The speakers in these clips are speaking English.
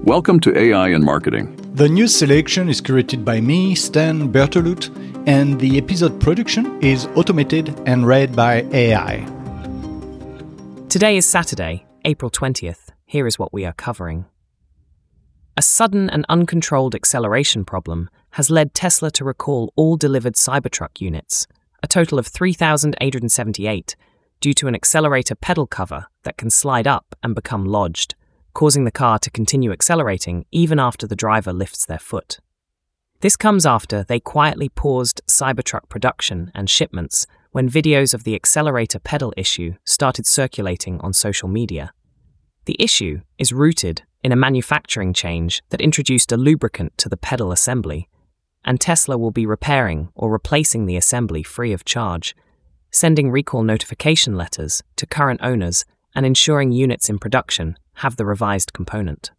Welcome to AI in Marketing. The news selection is curated by me, Stan Bertholut, and the episode production is automated and read by AI. Today is Saturday, April 20th. Here is what we are covering. A sudden and uncontrolled acceleration problem has led Tesla to recall all delivered Cybertruck units, a total of 3,878, due to an accelerator pedal cover that can slide up and become lodged, causing the car to continue accelerating even after the driver lifts their foot. This comes after they quietly paused Cybertruck production and shipments when videos of the accelerator pedal issue started circulating on social media. The issue is rooted in a manufacturing change that introduced a lubricant to the pedal assembly, and Tesla will be repairing or replacing the assembly free of charge, sending recall notification letters to current owners and ensuring units in production have the revised component.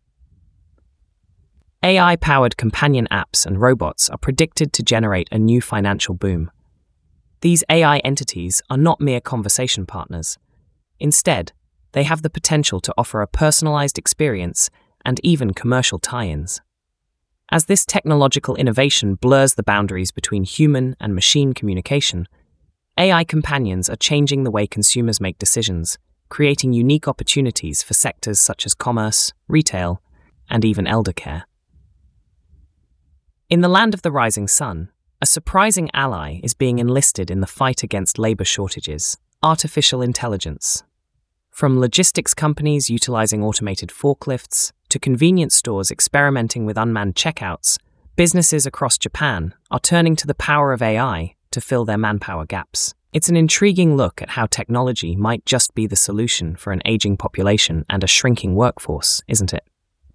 AI-powered companion apps and robots are predicted to generate a new financial boom. These AI entities are not mere conversation partners. Instead, they have the potential to offer a personalized experience and even commercial tie-ins. As this technological innovation blurs the boundaries between human and machine communication, AI companions are changing the way consumers make decisions, creating unique opportunities for sectors such as commerce, retail, and even elder care. In the land of the rising sun, a surprising ally is being enlisted in the fight against labor shortages: artificial intelligence. From logistics companies utilizing automated forklifts to convenience stores experimenting with unmanned checkouts, businesses across Japan are turning to the power of AI to fill their manpower gaps. It's an intriguing look at how technology might just be the solution for an aging population and a shrinking workforce, isn't it?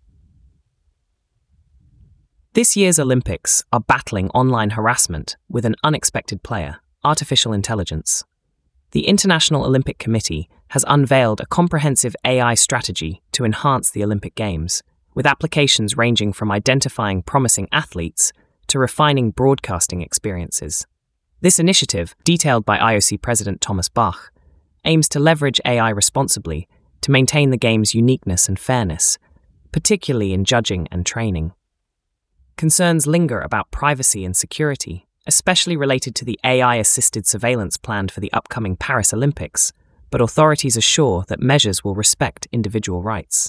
This year's Olympics are battling online harassment with an unexpected player: artificial intelligence. The International Olympic Committee has unveiled a comprehensive AI strategy to enhance the Olympic Games, with applications ranging from identifying promising athletes to refining broadcasting experiences. This initiative, detailed by IOC President Thomas Bach, aims to leverage AI responsibly to maintain the game's uniqueness and fairness, particularly in judging and training. Concerns linger about privacy and security, especially related to the AI-assisted surveillance planned for the upcoming Paris Olympics, but authorities assure that measures will respect individual rights.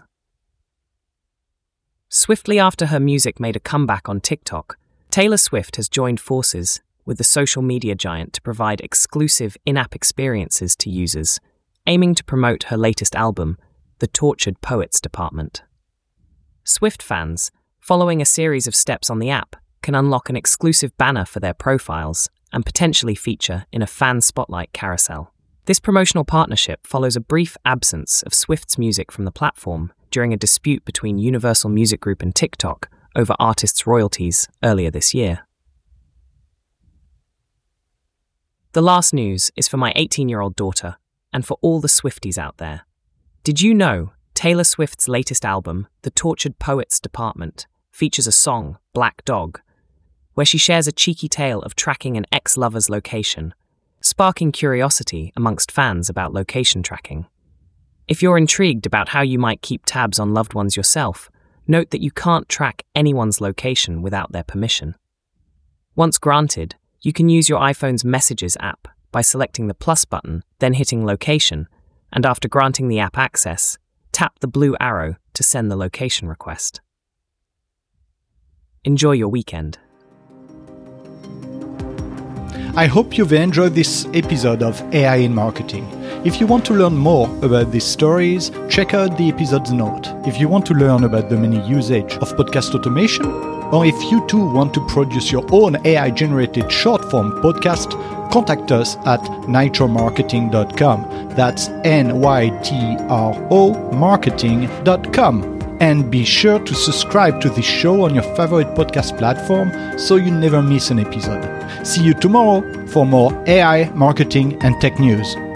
Swiftly after her music made a comeback on TikTok, Taylor Swift has joined forces with the social media giant to provide exclusive in-app experiences to users, aiming to promote her latest album, The Tortured Poets Department. Swift fans, following a series of steps on the app, can unlock an exclusive banner for their profiles and potentially feature in a fan spotlight carousel. This promotional partnership follows a brief absence of Swift's music from the platform during a dispute between Universal Music Group and TikTok over artists' royalties earlier this year. The last news is for my 18-year-old daughter and for all the Swifties out there. Did you know Taylor Swift's latest album, The Tortured Poets Department, features a song, Black Dog, where she shares a cheeky tale of tracking an ex-lover's location, sparking curiosity amongst fans about location tracking. If you're intrigued about how you might keep tabs on loved ones yourself, note that you can't track anyone's location without their permission. Once granted, you can use your iPhone's Messages app by selecting the plus button, then hitting Location, and after granting the app access, tap the blue arrow to send the location request. Enjoy your weekend. I hope you've enjoyed this episode of AI in Marketing. If you want to learn more about these stories, check out the episode's note. If you want to learn about the many usage of podcast automation, or if you too want to produce your own AI-generated short-form podcast, contact us at nitromarketing.com. That's NYTRO marketing.com. And be sure to subscribe to this show on your favorite podcast platform so you never miss an episode. See you tomorrow for more AI, marketing, and tech news.